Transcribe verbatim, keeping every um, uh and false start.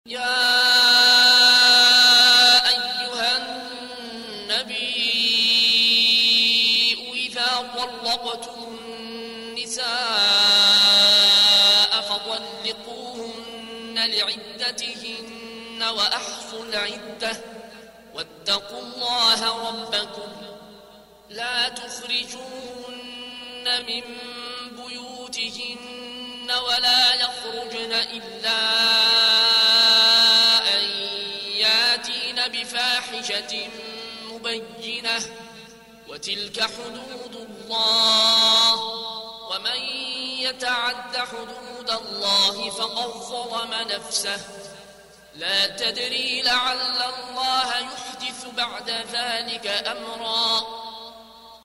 يا أيها النبي إذا طلقتم النساء فطلقوهن لعدتهن وأحصوا العدة واتقوا الله ربكم لا تخرجوهن من بيوتهن ولا يخرجن إلا أن ياتين بفاحشة مبينة وتلك حدود الله ومن يتعد حدود الله فقد ظلم نفسه لا تدري لعل الله يحدث بعد ذلك أمرا